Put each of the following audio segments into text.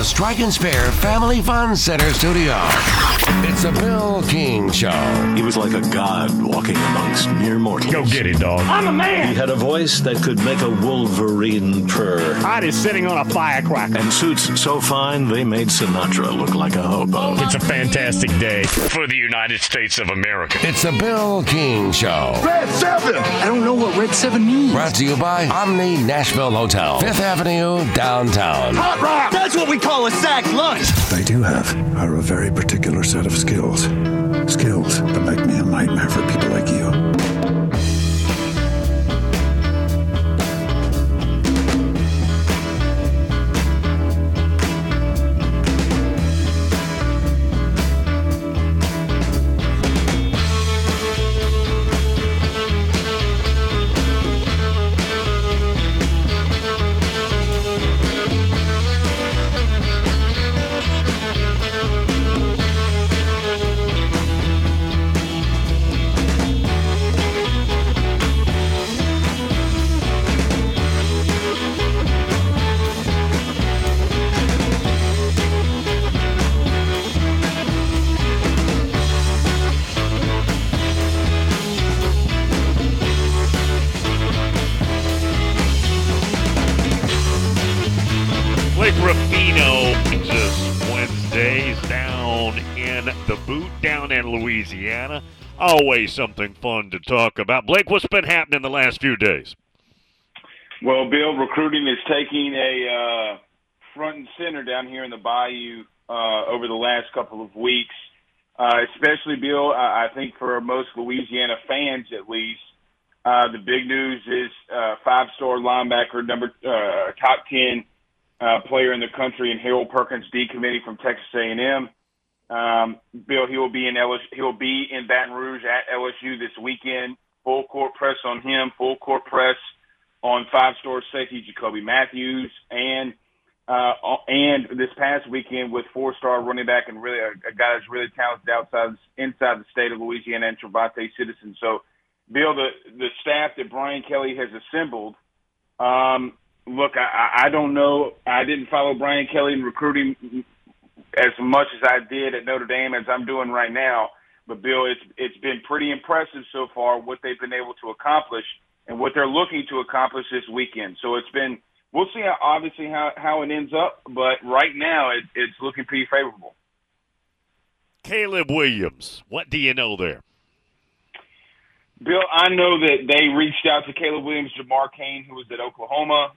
Strike and Spare Family Fun Center studio. It's a Bill King Show. He was like a god walking amongst mere mortals. Go get it, dog. I'm a man. He had a voice that could make a wolverine purr. Hot is sitting on a firecracker. And suits so fine they made Sinatra look like a hobo. It's a fantastic day for the United States of America. It's a Bill King Show. Red 7. I don't know what Red 7 means. Brought to you by Omni Nashville Hotel, 5th Avenue, downtown. Hot rock. That's what we call a sack lunch. They do have are a very particular set of skills. Skills that make me a nightmare for people like you. Blake Ruffino just Wednesdays down in the boot down in Louisiana. Always something fun to talk about. Blake, what's been happening the last few days? Well, Bill, recruiting is taking a front and center down here in the Bayou over the last couple of weeks, especially, Bill, I think for most Louisiana fans at least. The big news is five-star linebacker, top 10 player in the country, and Harold Perkins decommitting from Texas A&M. Bill, he will be in Baton Rouge at LSU this weekend. Full court press on him. Full court press on five-star safety Jacoby Matthews, and this past weekend with four-star running back and really a guy that's really talented inside the state of Louisiana, and Trevante Citizen. So, Bill, the staff that Brian Kelly has assembled. Look, I don't know. I didn't follow Brian Kelly in recruiting as much as I did at Notre Dame as I'm doing right now. But, Bill, it's been pretty impressive so far what they've been able to accomplish and what they're looking to accomplish this weekend. So we'll see how it ends up. But right now it's looking pretty favorable. Caleb Williams, what do you know there? Bill, I know that they reached out to Caleb Williams, Jamar Cain, who was at Oklahoma,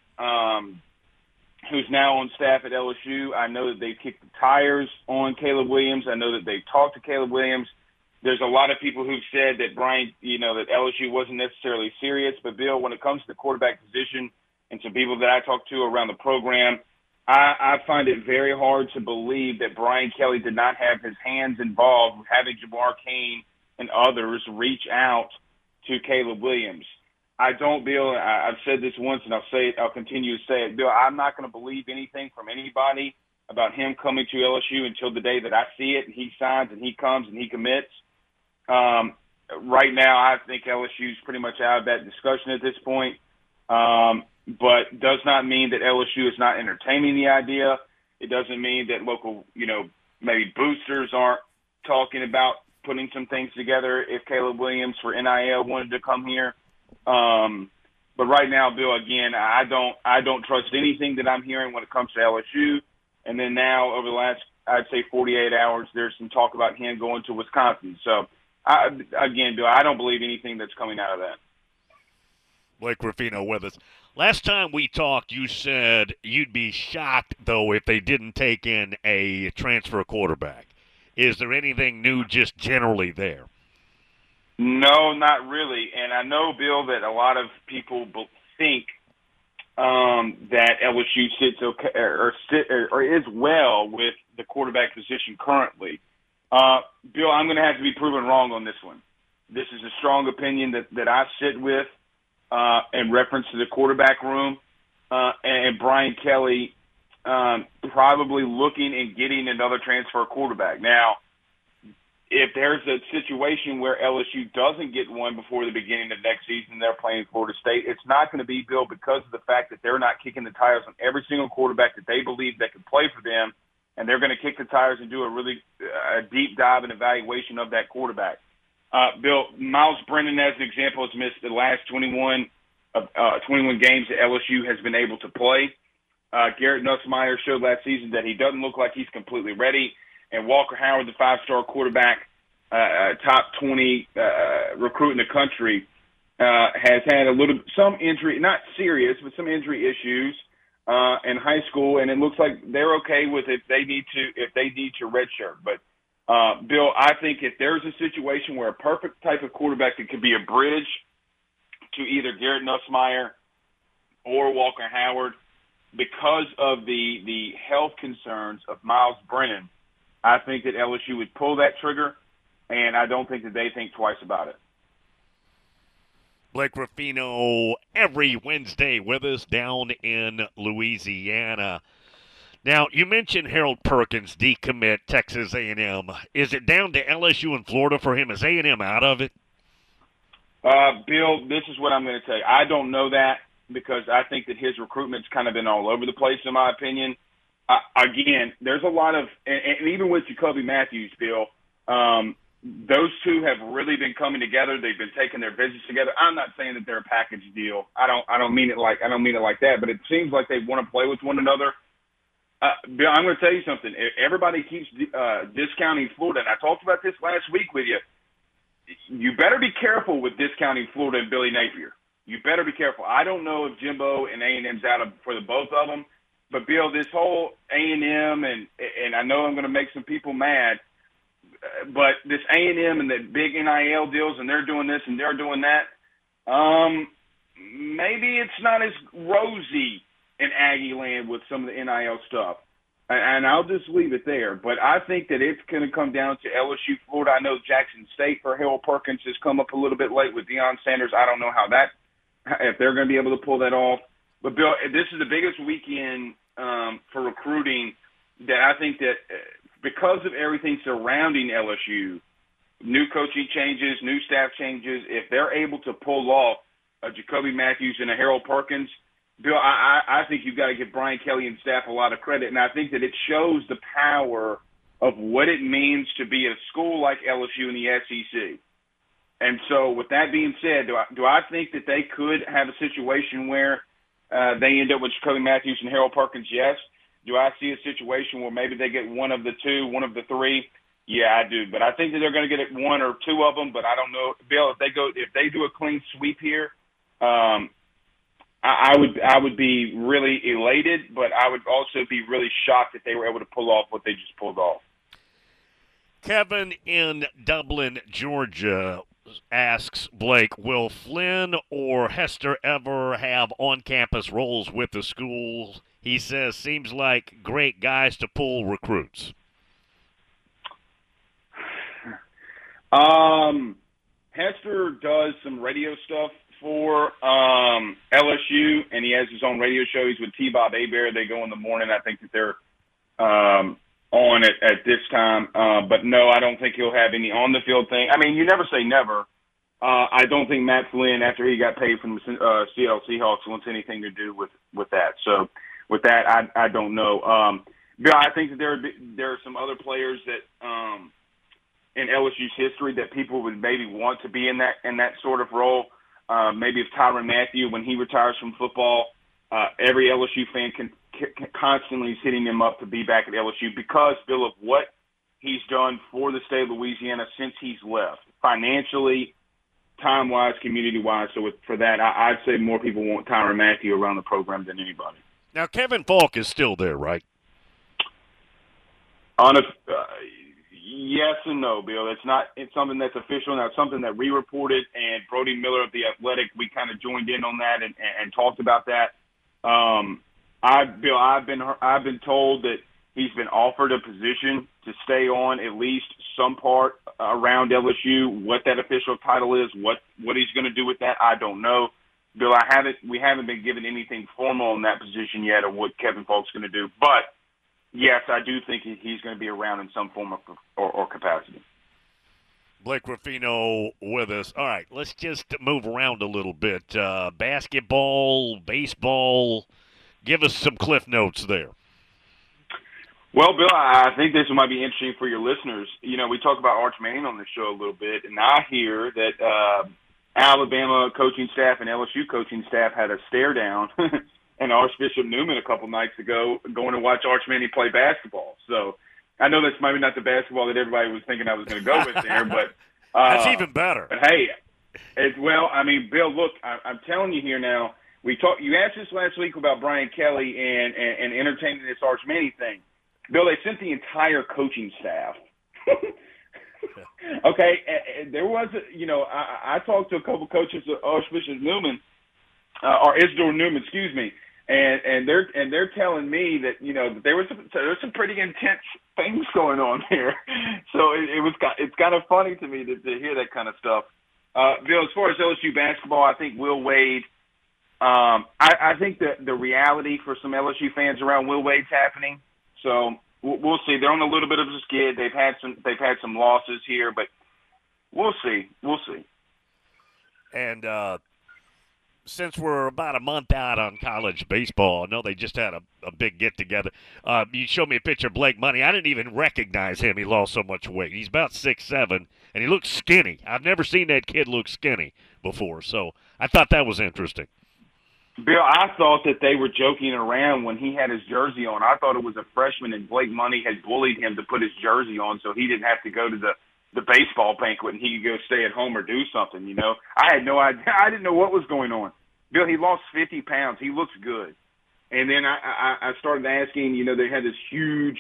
who's now on staff at LSU. I know that they kicked the tires on Caleb Williams. I know that they've talked to Caleb Williams. There's a lot of people who've said that that LSU wasn't necessarily serious. But, Bill, when it comes to the quarterback position and some people that I talked to around the program, I find it very hard to believe that Brian Kelly did not have his hands involved with having Jamar Cain and others reach out to Caleb Williams. I don't, Bill, I've said this once and I'll continue to say it, Bill, I'm not going to believe anything from anybody about him coming to LSU until the day that I see it and he signs and he comes and he commits. Right now, I think LSU's pretty much out of that discussion at this point, but does not mean that LSU is not entertaining the idea. It doesn't mean that local, maybe boosters aren't talking about putting some things together if Caleb Williams for NIL wanted to come here. But right now, Bill, again, I don't trust anything that I'm hearing when it comes to LSU. And then now over the last, I'd say 48 hours, there's some talk about him going to Wisconsin. So, again, Bill, I don't believe anything that's coming out of that. Blake Ruffino with us. Last time we talked, you said you'd be shocked, though, if they didn't take in a transfer quarterback. Is there anything new just generally there? No, not really. And I know, Bill, that a lot of people think that LSU sits okay or is well with the quarterback position currently. Bill, I'm going to have to be proven wrong on this one. This is a strong opinion that I sit with in reference to the quarterback room and Brian Kelly probably looking and getting another transfer quarterback. Now, if there's a situation where LSU doesn't get one before the beginning of next season, they're playing Florida State, it's not going to be, Bill, because of the fact that they're not kicking the tires on every single quarterback that they believe that can play for them and they're going to kick the tires and do a really deep dive and evaluation of that quarterback. Bill, Miles Brennan, as an example, has missed the last 21 games that LSU has been able to play. Garrett Nussmeier showed last season that he doesn't look like he's completely ready. And Walker Howard, the five-star quarterback, top 20 recruit in the country, has had some injury, not serious, but some injury issues in high school, and it looks like they're okay with if they need to redshirt. But Bill, I think if there's a situation where a perfect type of quarterback that could be a bridge to either Garrett Nussmeier or Walker Howard, because of the health concerns of Miles Brennan, I think that LSU would pull that trigger, and I don't think that they think twice about it. Blake Ruffino every Wednesday with us down in Louisiana. Now, you mentioned Harold Perkins decommit Texas A&M. Is it down to LSU and Florida for him? Is A&M out of it? Bill, this is what I'm going to tell you. I don't know that because I think that his recruitment's kind of been all over the place, in my opinion. Again, there's a lot of – and even with Jacoby Matthews, Bill, those two have really been coming together. They've been taking their visits together. I'm not saying that they're a package deal. I don't mean it like that. But it seems like they want to play with one another. Bill, I'm going to tell you something. Everybody keeps discounting Florida, and I talked about this last week with you. You better be careful with discounting Florida and Billy Napier. You better be careful. I don't know if Jimbo and A&M's out for the both of them, but Bill, this whole A&M and I know I'm going to make some people mad. But this A&M and the big NIL deals, and they're doing this and they're doing that, maybe it's not as rosy in Aggie land with some of the NIL stuff. And I'll just leave it there. But I think that it's going to come down to LSU, Florida. I know Jackson State for Harold Perkins has come up a little bit late with Deion Sanders. I don't know if they're going to be able to pull that off. But, Bill, this is the biggest weekend for recruiting that I think that because of everything surrounding LSU, new coaching changes, new staff changes, if they're able to pull off a Jacoby Matthews and a Harold Perkins, Bill, I think you've got to give Brian Kelly and staff a lot of credit, and I think that it shows the power of what it means to be a school like LSU in the SEC. And so with that being said, do I think that they could have a situation where they end up with Jacoby Matthews and Harold Perkins? Yes. Do I see a situation where maybe they get one of the two, one of the three? Yeah, I do. But I think that they're going to get one or two of them. But I don't know, Bill. If they do a clean sweep here, I would be really elated. But I would also be really shocked if they were able to pull off what they just pulled off. Kevin in Dublin, Georgia, asks Blake, will Flynn or Hester ever have on-campus roles with the schools? He says, seems like great guys to pull recruits. Hester does some radio stuff for LSU, and he has his own radio show. He's with T-Bob Hebert. They go in the morning. I think that they're on at this time. But, no, I don't think he'll have any on-the-field thing. I mean, you never say never. I don't think Matt Flynn, after he got paid from the Seattle Seahawks, wants anything to do with that. So, with that, I don't know. Bill, I think that there are some other players that in LSU's history that people would maybe want to be in that sort of role. Maybe if Tyrann Mathieu, when he retires from football, every LSU fan constantly is hitting him up to be back at LSU because, Bill, of what he's done for the state of Louisiana since he's left, financially, time-wise, community-wise. So for that, I'd say more people want Tyrann Mathieu around the program than anybody. Now, Kevin Falk is still there, right? Yes and no, Bill. It's something that's official. Now, it's something that we reported, and Brody Miller of The Athletic, we kind of joined in on that and talked about that. Bill, I've been told that he's been offered a position to stay on at least some part around LSU. What that official title is, what he's going to do with that, I don't know. Bill, we haven't been given anything formal on that position yet of what Kevin Falk's going to do. But, yes, I do think he's going to be around in some form or capacity. Blake Ruffino with us. All right, let's just move around a little bit. Basketball, baseball, give us some cliff notes there. Well, Bill, I think this might be interesting for your listeners. You know, we talk about Arch Manning on the show a little bit, and I hear that Alabama coaching staff and LSU coaching staff had a stare down and Archbishop Newman a couple nights ago going to watch Arch Manning play basketball. So I know that's maybe not the basketball that everybody was thinking I was going to go with there, but that's even better. But hey, Bill, look, I'm telling you here now. You asked us last week about Brian Kelly and entertaining this Arch Manning thing. Bill, they sent the entire coaching staff. Okay, there was, I talked to a couple coaches of Archbishop Newman, or Isidore Newman, excuse me, and they're telling me that that there was some pretty intense things going on here. So it's kind of funny to me to hear that kind of stuff. Bill, as far as LSU basketball, I think Will Wade. I think the reality for some LSU fans around Will Wade's happening. So we'll see. They're on a little bit of a skid. They've had some losses here, but we'll see. We'll see. And since we're about a month out on college baseball, I know they just had a big get-together. You showed me a picture of Blake Money. I didn't even recognize him. He lost so much weight. He's about 6'7", and he looks skinny. I've never seen that kid look skinny before, so I thought that was interesting. Bill, I thought that they were joking around when he had his jersey on. I thought it was a freshman and Blake Money had bullied him to put his jersey on so he didn't have to go to the baseball banquet and he could go stay at home or do something, I had no idea. I didn't know what was going on. Bill, he lost 50 pounds. He looks good. And then I started asking, they had this huge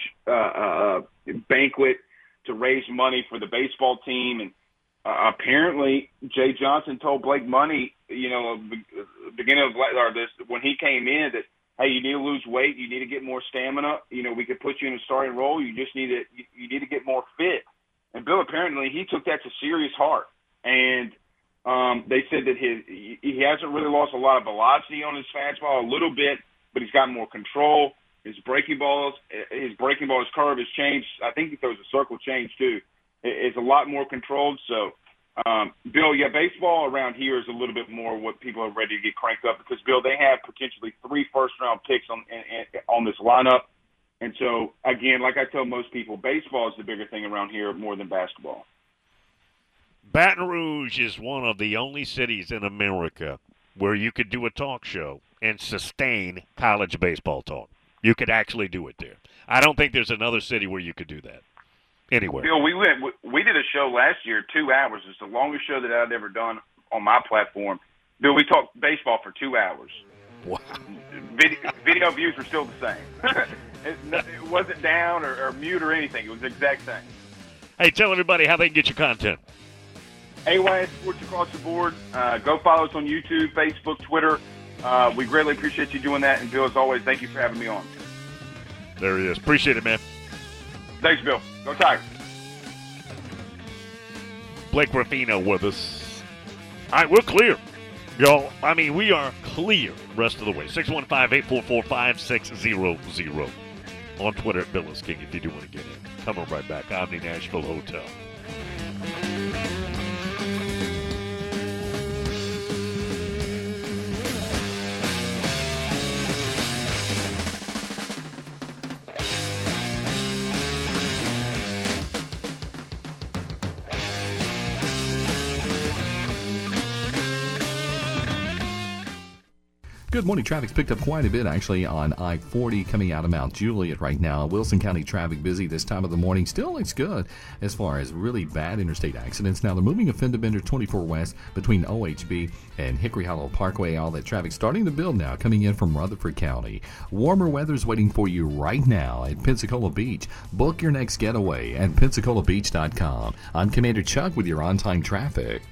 banquet to raise money for the baseball team, and apparently Jay Johnson told Blake Money, beginning of this when he came in that, hey, you need to lose weight, you need to get more stamina. We could put you in a starting role. You just need to get more fit. And Bill, apparently he took that to serious heart. And they said that he hasn't really lost a lot of velocity on his fastball, a little bit, but he's got more control. His breaking ball's curve has changed. I think he throws a circle change too. It's a lot more controlled. So, Bill, baseball around here is a little bit more what people are ready to get cranked up because, Bill, they have potentially 3 first-round picks on this lineup. And so, again, like I tell most people, baseball is the bigger thing around here more than basketball. Baton Rouge is one of the only cities in America where you could do a talk show and sustain college baseball talk. You could actually do it there. I don't think there's another city where you could do that. Anywhere. Bill, we did a show last year, 2 hours. It's the longest show that I've ever done on my platform. Bill, we talked baseball for 2 hours. Wow. Video views were still the same. It wasn't down or mute or anything. It was the exact same. Hey, tell everybody how they can get your content. AYS Sports across the board. Go follow us on YouTube, Facebook, Twitter. We greatly appreciate you doing that. And, Bill, as always, thank you for having me on. There he is. Appreciate it, man. Thanks, Bill. Go Tigers. Blake Ruffino with us. All right, we're clear. Y'all, we are clear rest of the way. 615-844-5600. On Twitter at Bill is King if you do want to get in. Coming right back. Omni Nashville Hotel. Good morning. Traffic's picked up quite a bit, actually, on I-40 coming out of Mount Juliet right now. Wilson County traffic busy this time of the morning. Still looks good as far as really bad interstate accidents. Now, they're moving a fender bender 24 west between OHB and Hickory Hollow Parkway. All that traffic starting to build now, coming in from Rutherford County. Warmer weather's waiting for you right now at Pensacola Beach. Book your next getaway at PensacolaBeach.com. I'm Commander Chuck with your on-time traffic.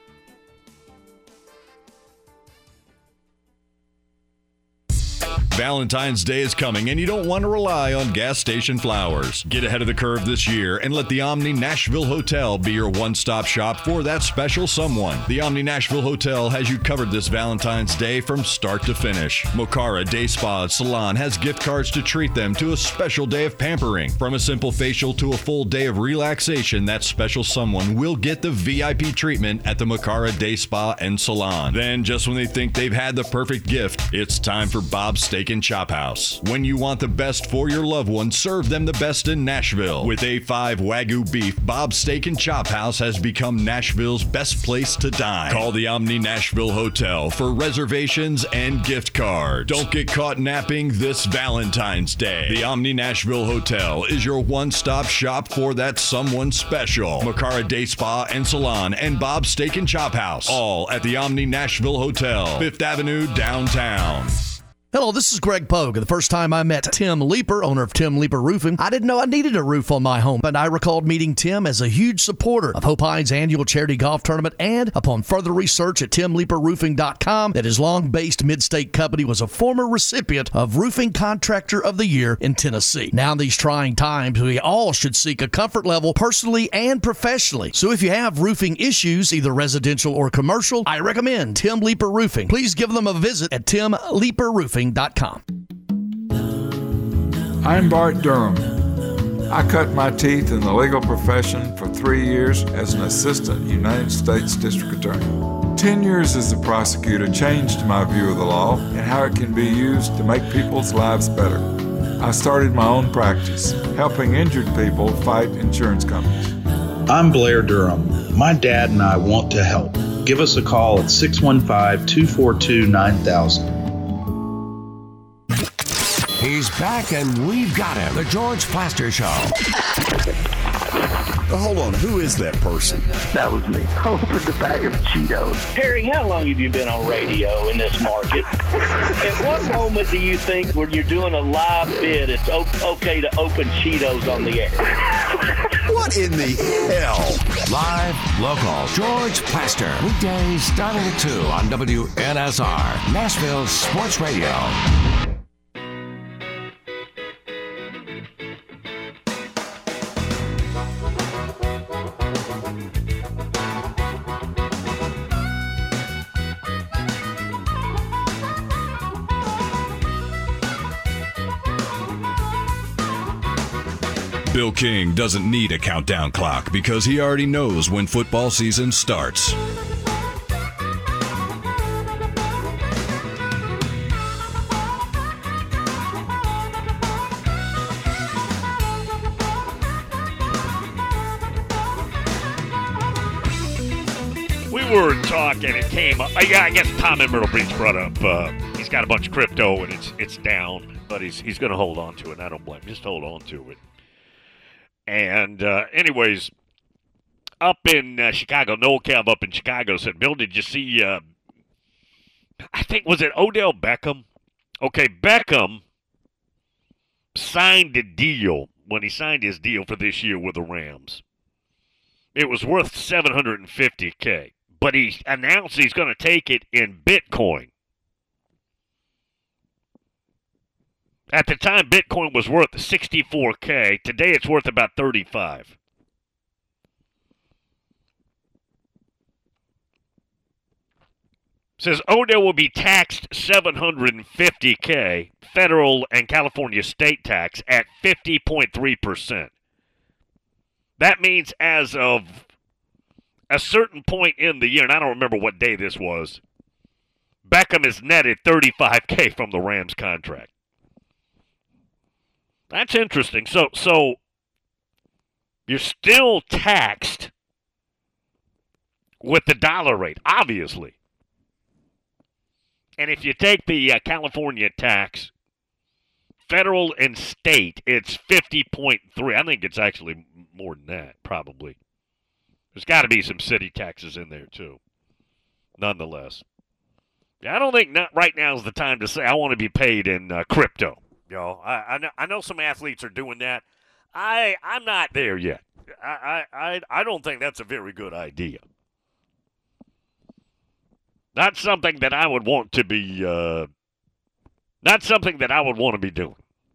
Valentine's Day is coming and you don't want to rely on gas station flowers. Get ahead of the curve this year and let the Omni Nashville Hotel be your one-stop shop for that special someone. The Omni Nashville Hotel has you covered this Valentine's Day from start to finish. Mocara Day Spa Salon has gift cards to treat them to a special day of pampering. From a simple facial to a full day of relaxation, that special someone will get the VIP treatment at the Mocara Day Spa and Salon. Then, just when they think they've had the perfect gift, it's time for Bob's Steak Steak and Chop House. When you want the best for your loved ones, serve them the best in Nashville. With A5 Wagyu beef, Bob's Steak and Chop House has become Nashville's best place to dine. Call the Omni Nashville Hotel for reservations and gift cards. Don't get caught napping this Valentine's Day. The Omni Nashville Hotel is your one-stop shop for that someone special. Makara Day Spa and Salon and Bob's Steak and Chop House. All at the Omni Nashville Hotel, 5th Avenue, downtown. Hello, this is Greg Pogue. The first time I met Tim Leeper, owner of Tim Leeper Roofing, I didn't know I needed a roof on my home, but I recalled meeting Tim as a huge supporter of Hope Hines' annual charity golf tournament, and upon further research at timleeperroofing.com, that his long-based mid-state company was a former recipient of Roofing Contractor of the Year in Tennessee. Now in these trying times, we all should seek a comfort level personally and professionally. So if you have roofing issues, either residential or commercial, I recommend Tim Leeper Roofing. Please give them a visit at timleeperroofing.com. I'm Bart Durham. I cut my teeth in the legal profession for 3 years as an assistant United States District Attorney. 10 years as a prosecutor changed my view of the law and how it can be used to make people's lives better. I started my own practice, helping injured people fight insurance companies. I'm Blair Durham. My dad and I want to help. Give us a call at 615-242-9000. He's back and we've got him. The George Plaster Show. Hold on, who is that person? That was me. Opened the bag of Cheetos. Harry, how long have you been on radio in this market? At what moment do you think when you're doing a live bid, it's okay to open Cheetos on the air? What in the hell? Live, local, George Plaster. Weekdays starting at 2 on WNSR, Nashville Sports Radio. Bill King doesn't need a countdown clock because he already knows when football season starts. We were talking, it came up. Yeah, I guess Tom in Myrtle Beach brought up he's got a bunch of crypto and it's down, but he's going to hold on to it. And I don't blame him. Just hold on to it. And anyways, up in Chicago, Noel Kev up in Chicago said, Bill, did you see, I think, was it Odell Beckham? Okay, Beckham signed a deal when he signed his deal for this year with the Rams. It was worth $750K, but he announced he's going to take it in Bitcoin. At the time, Bitcoin was worth $64K. Today, it's worth about $35. Says Odell will be taxed $750K, federal and California state tax at 50.3%. That means as of a certain point in the year, and I don't remember what day this was, Beckham has netted $35K from the Rams contract. That's interesting. So you're still taxed with the dollar rate, obviously. And if you take the California tax, federal and state, it's 50.3. I think it's actually more than that, probably. There's got to be some city taxes in there, too. Nonetheless. Yeah, I don't think right now is the time to say I want to be paid in crypto. You know, I know some athletes are doing that. I'm not there yet. I don't think that's a very good idea. Not something that I would want to be. Not something that I would want to be doing.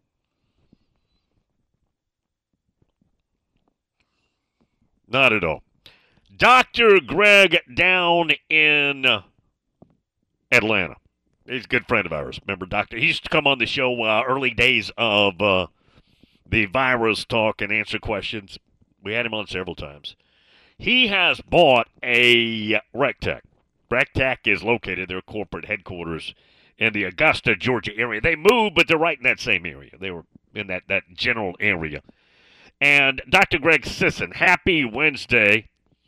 Not at all. Dr. Greg down in Atlanta. He's a good friend of ours. Remember, Doctor? He used to come on the show early days of the virus talk and answer questions. We had him on several times. He has bought a Rectech. Rectech is located, their corporate headquarters in the Augusta, Georgia area. They moved, but they're right in that same area. They were in that general area. And Dr. Greg Sisson, happy Wednesday.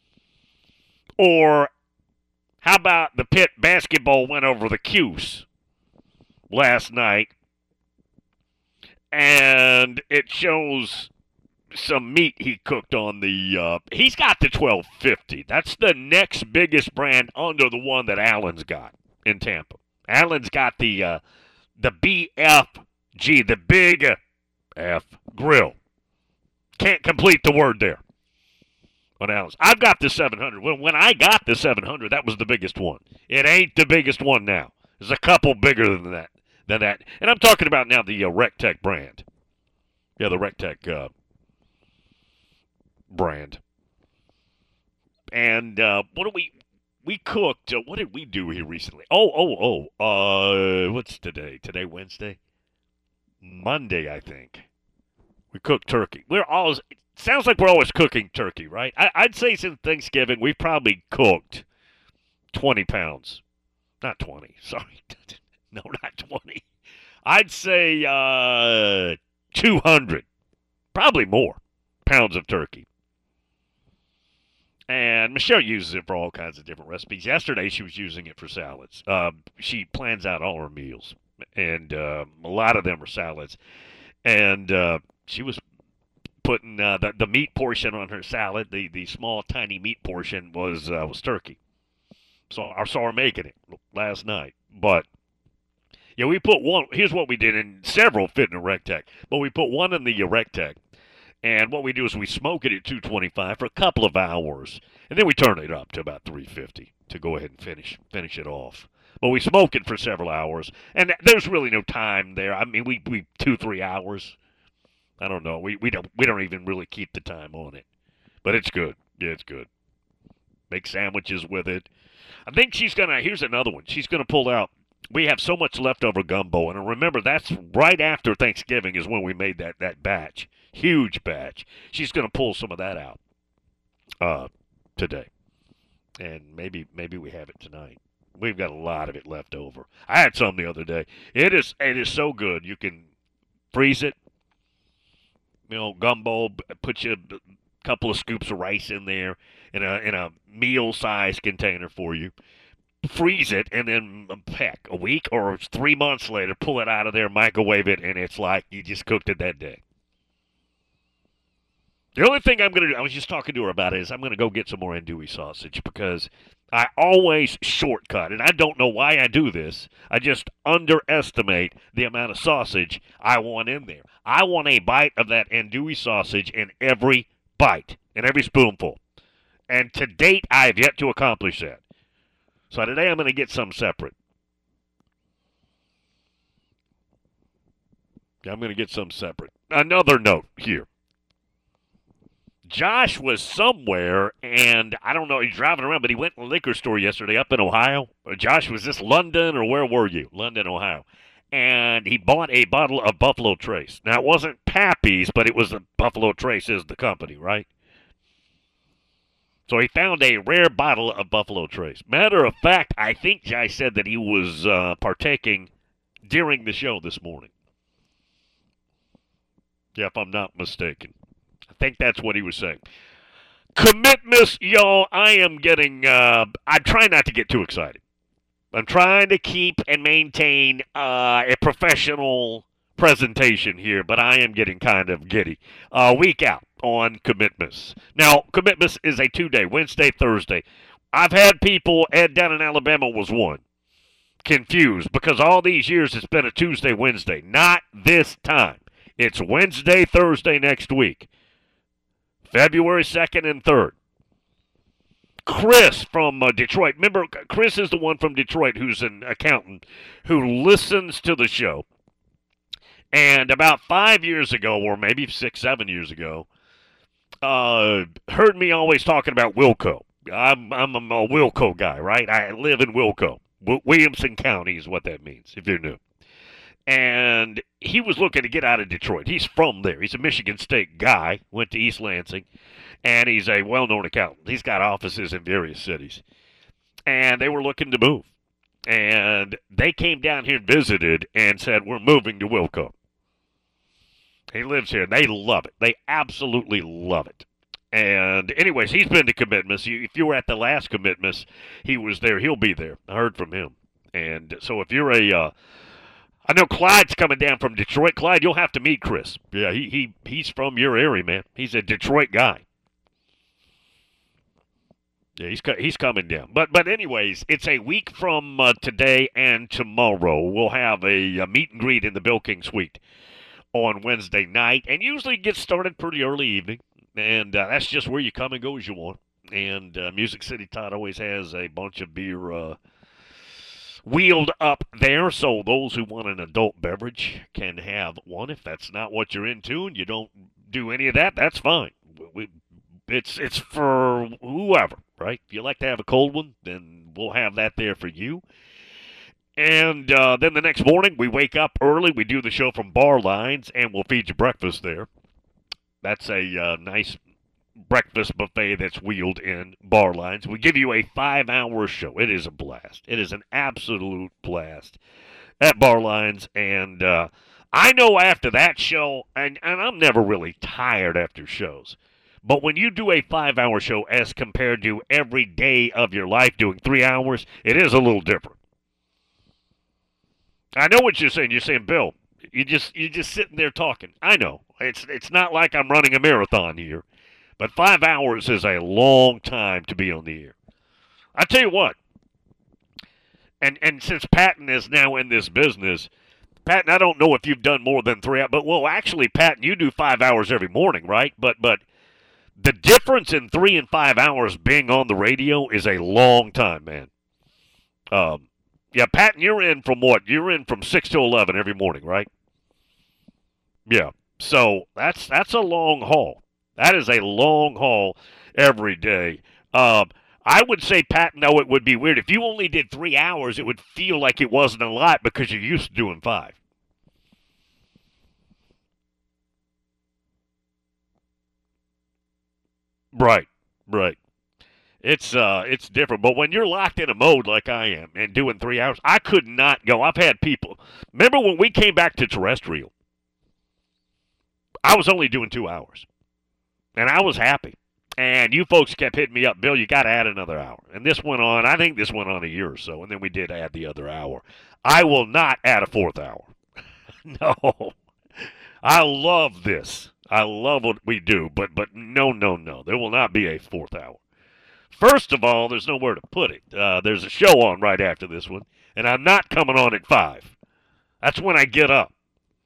Or how about the Pitt basketball went over the Cuse last night, and it shows some meat he cooked on the he's got the 1250. That's the next biggest brand under the one that Allen's got in Tampa. Allen's got the BFG, the Big F grill. Can't complete the word there on Allen's. I've got the 700. When I got the 700, that was the biggest one. It ain't the biggest one now. There's a couple bigger than that. And I'm talking about now the Rectech brand. Yeah, the Rectech brand. And what do we cooked? What did we do here recently? What's today? Today Wednesday? Monday, I think. We cooked turkey. It sounds like we're always cooking turkey, right? I'd say since Thanksgiving, we've probably cooked 20 pounds. Not 20, sorry. No, not 20. I'd say 200, probably more, pounds of turkey. And Michelle uses it for all kinds of different recipes. Yesterday, she was using it for salads. She plans out all her meals, and a lot of them are salads. And she was putting the meat portion on her salad. The small, tiny meat portion was turkey. So I saw her making it last night. But yeah, we put one. Here's what we did, and several fit in a Rectech. But we put one in the Rectech. And what we do is we smoke it at 225 for a couple of hours, and then we turn it up to about 350 to go ahead and finish it off. But we smoke it for several hours, and there's really no time there. I mean, we 2-3 hours. I don't know. We don't even really keep the time on it, but it's good. Yeah, it's good. Make sandwiches with it. I think here's another one. She's gonna pull out. We have so much leftover gumbo, and remember that's right after Thanksgiving is when we made that batch. Huge batch. She's going to pull some of that out today. And maybe we have it tonight. We've got a lot of it left over. I had some the other day. It is so good. You can freeze it. You know, gumbo, put you a couple of scoops of rice in there in a meal-sized container for you. Freeze it, and then a week or 3 months later, pull it out of there, microwave it, and it's like you just cooked it that day. The only thing I'm going to do, I was just talking to her about it, is I'm going to go get some more andouille sausage because I always shortcut, and I don't know why I do this. I just underestimate the amount of sausage I want in there. I want a bite of that andouille sausage in every bite, in every spoonful. And to date, I have yet to accomplish that. So today I'm going to get some separate. I'm going to get some separate. Another note here. Josh was somewhere, and I don't know, he's driving around, but he went to the liquor store yesterday up in Ohio. Josh, was this London, or where were you? London, Ohio. And he bought a bottle of Buffalo Trace. Now, it wasn't Pappy's, but it was the Buffalo Trace is the company, right? So he found a rare bottle of Buffalo Trace. Matter of fact, I think Josh said that he was partaking during the show this morning. Yeah, if I'm not mistaken. I think that's what he was saying. Commitments, y'all, I am getting, I'm trying not to get too excited. I'm trying to keep and maintain a professional presentation here, but I am getting kind of giddy. Week out on Commitments. Now, Commitments is a 2-day, Wednesday, Thursday. I've had people, Ed down in Alabama was one, confused because all these years it's been a Tuesday, Wednesday. Not this time. It's Wednesday, Thursday next week. February 2nd and 3rd. Chris from Detroit. Remember, Chris is the one from Detroit who's an accountant who listens to the show. And about 5 years ago, or maybe 6-7 years ago, heard me always talking about Wilco. I'm a Wilco guy, right? I live in Wilco. Williamson County is what that means, if you're new. And he was looking to get out of Detroit. He's from there. He's a Michigan State guy, went to East Lansing, and he's a well-known accountant. He's got offices in various cities. And they were looking to move. And they came down here and visited and said, we're moving to Wilco. He lives here. They love it. They absolutely love it. And anyways, he's been to commitments. If you were at the last commitments, he was there. He'll be there. I heard from him. And so if you're I know Clyde's coming down from Detroit. Clyde, you'll have to meet Chris. Yeah, he's from your area, man. He's a Detroit guy. Yeah, he's coming down. But anyways, it's a week from today and tomorrow. We'll have a meet and greet in the Bill King Suite on Wednesday night, and usually gets started pretty early evening. And that's just where you come and go as you want. And Music City Todd always has a bunch of beer wheeled up there, so those who want an adult beverage can have one. If that's not what you're into and you don't do any of that, that's fine. It's for whoever, right? If you like to have a cold one, then we'll have that there for you. And then the next morning, we wake up early, we do the show from Bar Lines, and we'll feed you breakfast there. That's a nice breakfast buffet that's wheeled in Bar Lines. We give you a 5-hour show. It is a blast. It is an absolute blast at Bar Lines. And I know after that show, and I'm never really tired after shows, but when you do a 5-hour show as compared to every day of your life doing 3 hours, it is a little different. I know what you're saying. You're saying, Bill, you're just sitting there talking. I know. It's not like I'm running a marathon here. But 5 hours is a long time to be on the air. I tell you what, and since Patton is now in this business, Patton, I don't know if you've done more than 3 hours, but well, actually, Patton, you do 5 hours every morning, right? But the difference in 3 and 5 hours being on the radio is a long time, man. Yeah, Patton, you're in from what? You're in from 6 to 11 every morning, right? Yeah. So that's a long haul. That is a long haul every day. I would say, Patton, though, it would be weird. If you only did 3 hours, it would feel like it wasn't a lot because you're used to doing 5. Right. It's different. But when you're locked in a mode like I am and doing 3 hours, I could not go. I've had people. Remember when we came back to terrestrial? I was only doing 2 hours. And I was happy. And you folks kept hitting me up, Bill, you got to add another hour. And this went on, I think this went on a year or so, and then we did add the other hour. I will not add a 4th hour. No. I love this. I love what we do, but no. There will not be a 4th hour. First of all, there's nowhere to put it. There's a show on right after this one, and I'm not coming on at 5. That's when I get up.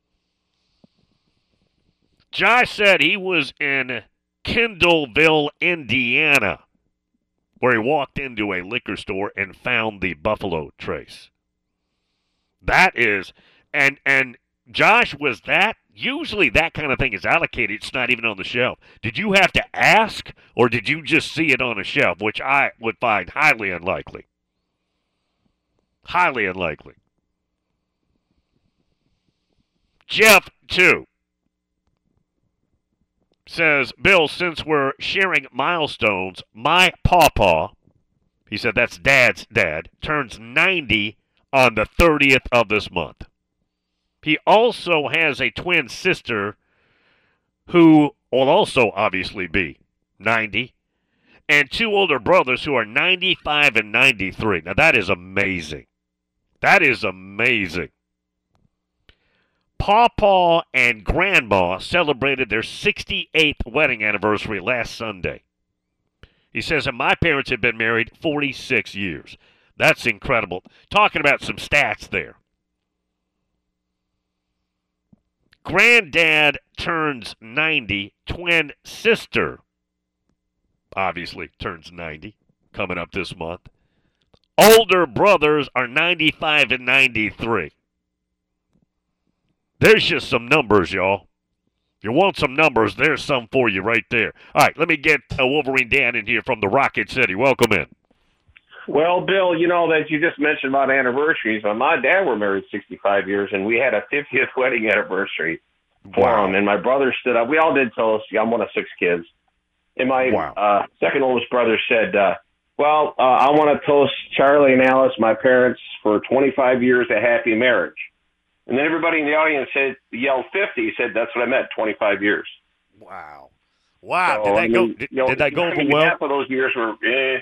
Josh said he was in Kendallville, Indiana, where he walked into a liquor store and found the Buffalo Trace. That is, and Josh, was that, usually that kind of thing is allocated, it's not even on the shelf. Did you have to ask, or did you just see it on a shelf, which I would find highly unlikely? Highly unlikely. Jeff, too, says, Bill, since we're sharing milestones, my pawpaw, he said that's Dad's dad, turns 90 on the 30th of this month. He also has a twin sister who will also obviously be 90, and 2 older brothers who are 95 and 93. Now, that is amazing. That is amazing. Pawpaw and Grandma celebrated their 68th wedding anniversary last Sunday. He says, and my parents have been married 46 years. That's incredible. Talking about some stats there. Granddad turns 90. Twin sister obviously turns 90 coming up this month. Older brothers are 95 and 93. There's just some numbers, y'all. If you want some numbers, there's some for you right there. All right, let me get Wolverine Dan in here from the Rocket City. Welcome in. Well, Bill, you know that you just mentioned about anniversaries. My dad were married 65 years, and we had a 50th wedding anniversary for him. And my brother stood up. We all did tell us, I'm one of 6 kids. And my second oldest brother said, Well, I want to toast Charlie and Alice, my parents, for 25 years of happy marriage. And then everybody in the audience yelled 50, said that's what I meant, 25 years. Wow. Wow. So, Did that go over well? Half of those years were,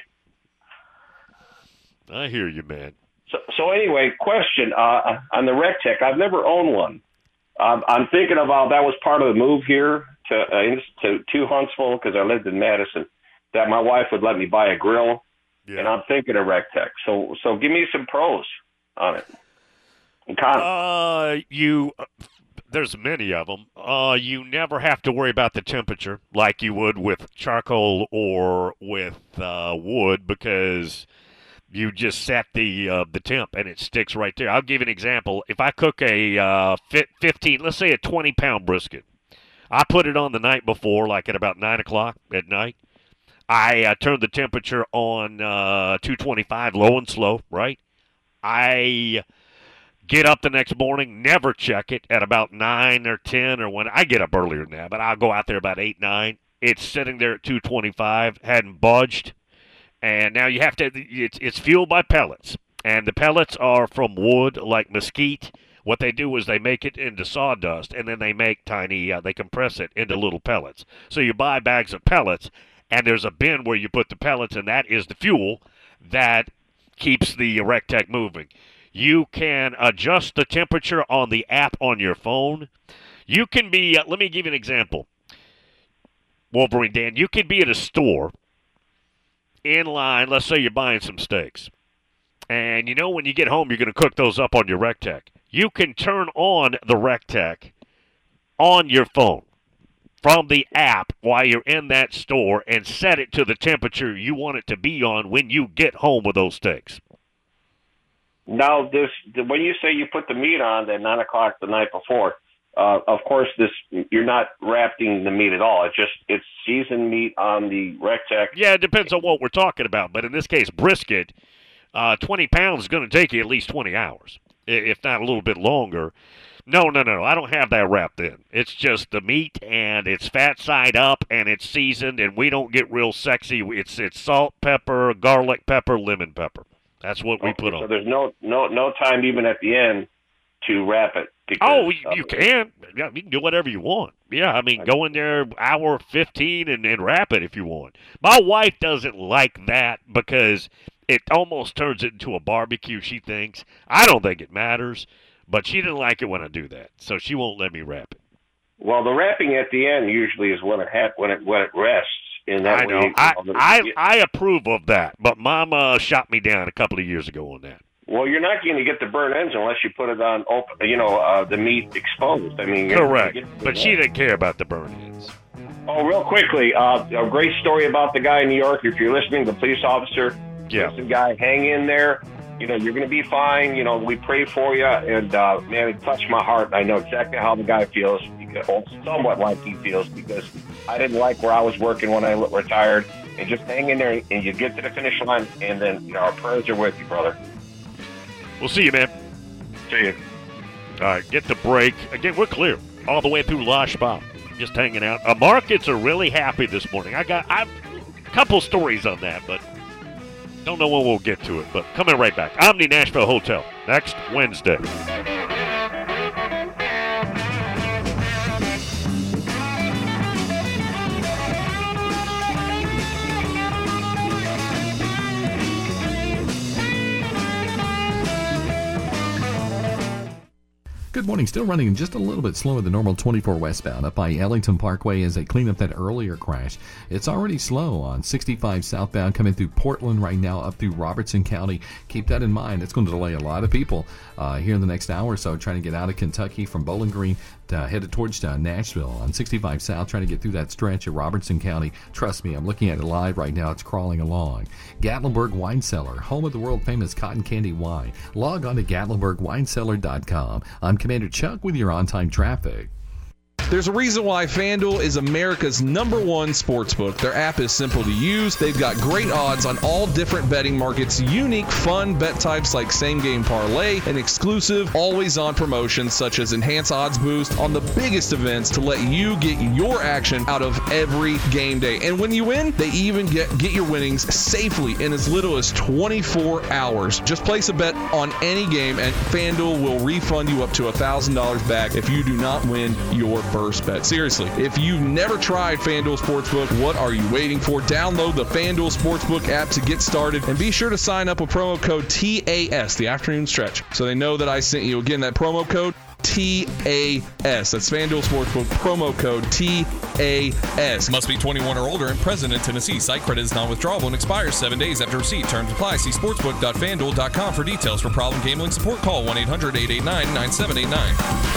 I hear you, man. So anyway, question on the Rectech. I've never owned one. I'm thinking about, that was part of the move here to Huntsville, because I lived in Madison, that my wife would let me buy a grill. Yeah. And I'm thinking of Rectech. So give me some pros on it. There's many of them. You never have to worry about the temperature like you would with charcoal or with wood, because you just set the temp and it sticks right there. I'll give you an example. If I cook a 15, let's say a 20-pound brisket, I put it on the night before, like at about 9 o'clock at night. I turn the temperature on 225, low and slow, right? I get up the next morning, never check it at about 9 or 10, or when I get up earlier than that, but I'll go out there about 8, 9. It's sitting there at 225, hadn't budged. And now you have to, it's fueled by pellets. And the pellets are from wood, like mesquite. What they do is they make it into sawdust, and then they make they compress it into little pellets. So you buy bags of pellets, and there's a bin where you put the pellets, and that is the fuel that keeps the Rectech moving. You can adjust the temperature on the app on your phone. You can be, let me give you an example, Wolverine Dan. You could be at a store in line, let's say you're buying some steaks, and when you get home, you're going to cook those up on your Rectech. You can turn on the Rectech on your phone from the app while you're in that store and set it to the temperature you want it to be on when you get home with those steaks. Now, when you say you put the meat on at 9 o'clock the night before, of course, you're not wrapping the meat at all. It's seasoned meat on the Rectech. Yeah, it depends on what we're talking about. But in this case, brisket, 20 pounds is going to take you at least 20 hours, if not a little bit longer. No. I don't have that wrapped in. It's just the meat, and it's fat side up, and it's seasoned, and we don't get real sexy. It's salt, pepper, garlic pepper, lemon pepper. That's what we put on. So there's no time even at the end to wrap it. Because, you can. Yeah, you can do whatever you want. Yeah, I mean, go in there hour 15 and wrap it if you want. My wife doesn't like that because it almost turns it into a barbecue, she thinks. I don't think it matters, but she didn't like it when I do that, so she won't let me wrap it. Well, the wrapping at the end usually is when it rests. In that I know. I approve of that, but Mama shot me down a couple of years ago on that. Well, you're not going to get the burnt ends unless you put it on open, the meat exposed. I mean, correct. But she didn't care about the burnt ends. Oh, real quickly, a great story about the guy in New York. If you're listening, the police officer, listen, guy, hang in there. You're going to be fine. We pray for you. And, man, it touched my heart. I know exactly how the guy feels, somewhat like he feels, because I didn't like where I was working when I retired. And just hang in there, and you get to the finish line, and then, our prayers are with you, brother. We'll see you, man. See you. All right, get the break. Again, we're clear all the way through La Spa. Just hanging out. Markets are really happy this morning. I've a couple stories on that, but don't know when we'll get to it. But coming right back. Omni Nashville Hotel next Wednesday. Good morning. Still running just a little bit slower than normal 24 westbound up by Ellington Parkway as they clean up that earlier crash. It's already slow on 65 southbound coming through Portland right now up through Robertson County. Keep that in mind. It's going to delay a lot of people here in the next hour or so trying to get out of Kentucky from Bowling Green headed towards Nashville on 65 south, trying to get through that stretch of Robertson County. Trust me, I'm looking at it live right now. It's crawling along. Gatlinburg Wine Cellar, home of the world-famous cotton candy wine. Log on to GatlinburgWineCellar.com. I'm Commander Chuck with your on-time traffic. There's a reason why FanDuel is America's #1 sportsbook. Their app is simple to use. They've got great odds on all different betting markets, unique fun bet types like same-game parlay, and exclusive, always-on promotions such as Enhanced Odds Boost on the biggest events to let you get your action out of every game day. And when you win, they even get your winnings safely in as little as 24 hours. Just place a bet on any game and FanDuel will refund you up to $1,000 back if you do not win your first bet. Seriously, if you've never tried FanDuel Sportsbook, what are you waiting for? Download the FanDuel Sportsbook app to get started and be sure to sign up with promo code TAS, the afternoon stretch, so they know that I sent you. Again, that promo code TAS. That's FanDuel Sportsbook, promo code TAS. Must be 21 or older and present in Tennessee. Site credit is non-withdrawable and expires 7 days after receipt. Terms apply. See sportsbook.fanduel.com for details. For problem gambling support, call 1-800-889-9789.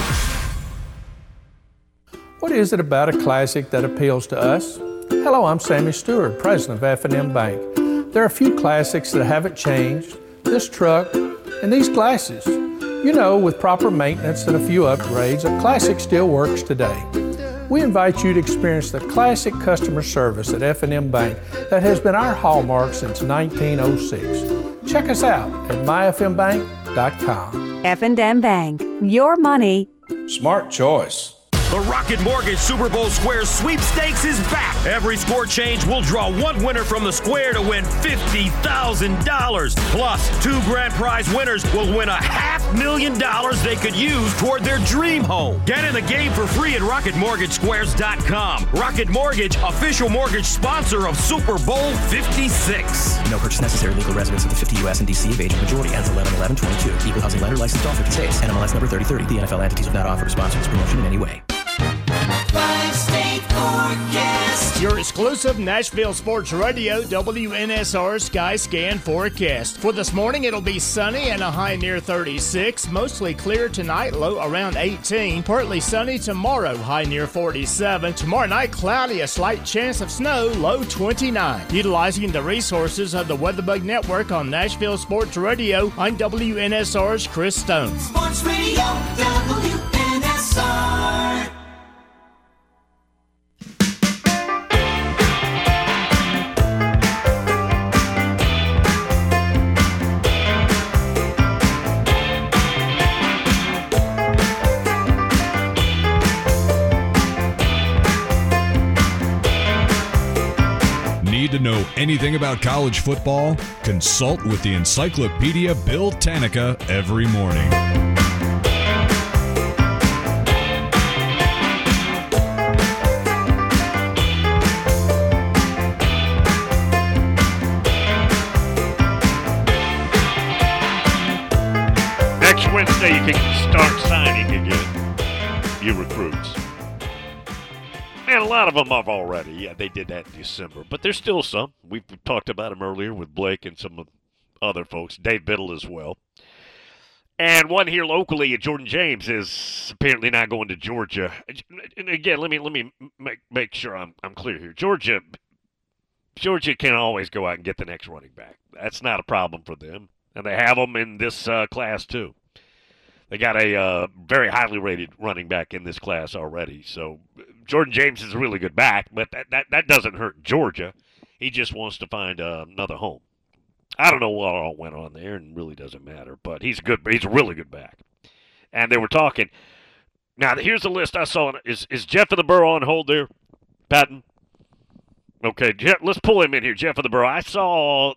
What is it about a classic that appeals to us? Hello, I'm Sammy Stewart, president of F&M Bank. There are a few classics that haven't changed. This truck and these glasses. You know, with proper maintenance and a few upgrades, a classic still works today. We invite you to experience the classic customer service at F&M Bank that has been our hallmark since 1906. Check us out at myfmbank.com. F&M Bank, your money. Smart choice. The Rocket Mortgage Super Bowl Square Sweepstakes is back. Every score change will draw one winner from the square to win $50,000. Plus, 2 grand prize winners will win $500,000 they could use toward their dream home. Get in the game for free at RocketMortgageSquares.com. Rocket Mortgage, official mortgage sponsor of Super Bowl 56. No purchase necessary. Legal residents of the 50 U.S. and D.C. of age majority ends 11/11/22. Equal housing lender licensed all 50 states. NMLS number 3030. The NFL entities have not offered to sponsor this promotion in any way. Five-state forecast. Your exclusive Nashville Sports Radio WNSR Sky Scan forecast. For this morning, it'll be sunny and a high near 36. Mostly clear tonight, low around 18. Partly sunny tomorrow, high near 47. Tomorrow night, cloudy, a slight chance of snow, low 29. Utilizing the resources of the WeatherBug Network on Nashville Sports Radio, I'm WNSR's Chris Stone. Sports Radio WNSR. Need to know anything about college football? Consult with the Encyclopedia Bill Tanica every morning. Next Wednesday, you can start signing again your recruits. And a lot of them have already. Yeah, they did that in December. But there's still some. We've talked about them earlier with Blake and some other folks. Dave Biddle as well. And one here locally, Jordan James, is apparently not going to Georgia. And again, let me make sure I'm clear here. Georgia can always go out and get the next running back. That's not a problem for them. And they have them in this class too. They got a very highly rated running back in this class already. So Jordan James is a really good back, but that doesn't hurt Georgia. He just wants to find another home. I don't know what all went on there, and really doesn't matter. But he's good. He's a really good back. And they were talking. Now here's the list I saw. Is Jeff of the Borough on hold there, Patton? Okay, let's pull him in here. Jeff of the Borough. I saw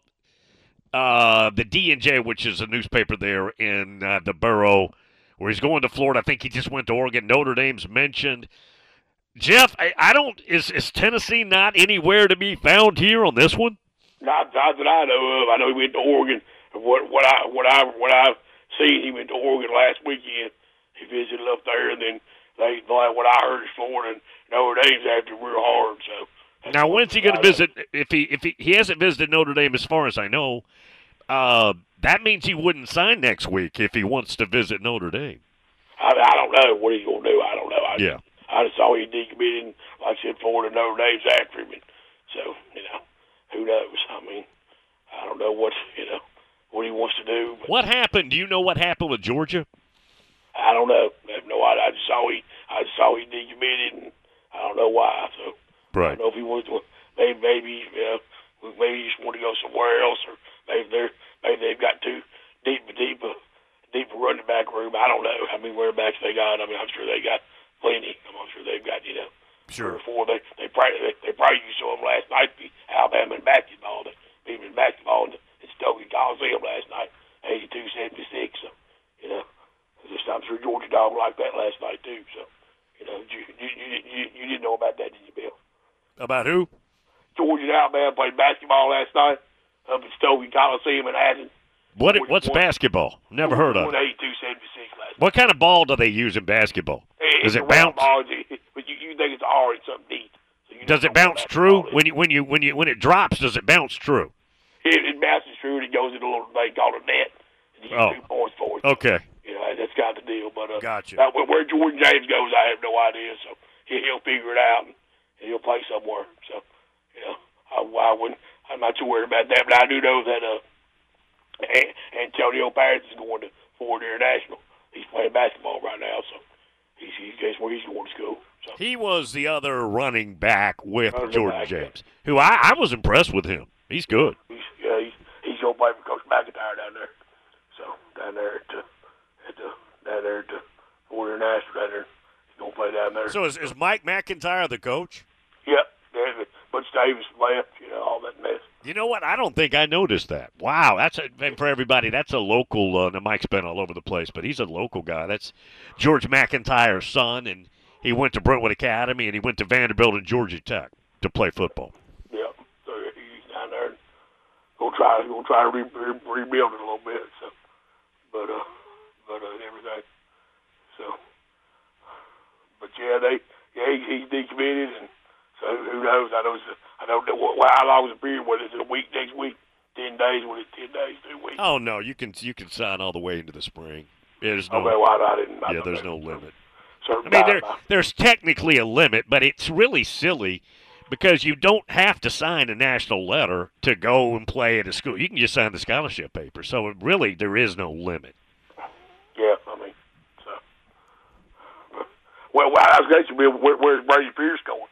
the D&J, which is a newspaper there in the Borough, where he's going to Florida. I think he just went to Oregon. Notre Dame's mentioned. Jeff, I don't. Is Tennessee not anywhere to be found here on this one? Not that I know of. I know he went to Oregon. What I've seen, he went to Oregon last weekend. He visited up there, and then what I heard is Florida and Notre Dame's after real hard. So now, when's he going to visit? If he hasn't visited Notre Dame, as far as I know, that means he wouldn't sign next week if he wants to visit Notre Dame. I don't know what he's going to do. I don't know. I just saw he decommitted, and like I said, Florida and Notre Dame's after him. And so, who knows? I mean, I don't know what he wants to do. But what happened? Do you know what happened with Georgia? I don't know. I have no idea. I I saw he decommitted, and I don't know why. So right. I don't know if he wants to. Maybe he just want to go somewhere else, or maybe they've got too deep running back room. I don't know how many running backs they got. I mean, I'm sure they got plenty. I'm sure they've got sure. 3 or 4. They probably used some of them last night. Alabama in basketball. They beat them in basketball in Stokey Coliseum last night, 82-76. So I'm sure Georgia Dog liked that last night too. So you didn't know about that, did you, Bill? About who? Georgia and Alabama played basketball last night up at Stokey Coliseum in Athens. What's basketball? Never heard of it. 82-76 last night. What kind of ball do they use in basketball? Does it bounce? Ball, but you think it's hard, it's something deep. So does it bounce true when it drops? Does it bounce true? It bounces true and it goes in a little thing called a net. And you get 2 points for it. Okay. That's kind of the deal. But gotcha. Where Jordan James goes, I have no idea. So he'll figure it out and he'll play somewhere. So I'm not too worried about that. But I do know that Antonio Paris is going to Ford International. He's playing basketball right now, so that's where he's going to school. So. He was the other running back with Jordan James, who I was impressed with him. He's good. He's going to play for Coach McIntyre down there. So down there at Ford International down there, he's going to play down there. So is Mike McIntyre the coach? Yep. Butch Davis left, all that mess. You know what? I don't think I noticed that. Wow, and for everybody, that's a local. Mike's been all over the place, but he's a local guy. That's George McIntyre's son, and he went to Brentwood Academy, and he went to Vanderbilt and Georgia Tech to play football. Yep, so he's down there. Gonna try to rebuild it a little bit. So, but everything. So, but he's decommitted and. So who knows? I don't know how long is the period. What is it? A week next week? 10 days? What is it? 10 days? 2 weeks? Oh no, you can sign all the way into the spring. There's no. Okay, well, I didn't. There's no limit. I mean, there's technically a limit, but it's really silly because you don't have to sign a national letter to go and play at a school. You can just sign the scholarship paper. So really, there is no limit. Yeah, I mean, so. Well, I was going to be where's Brady Pierce going?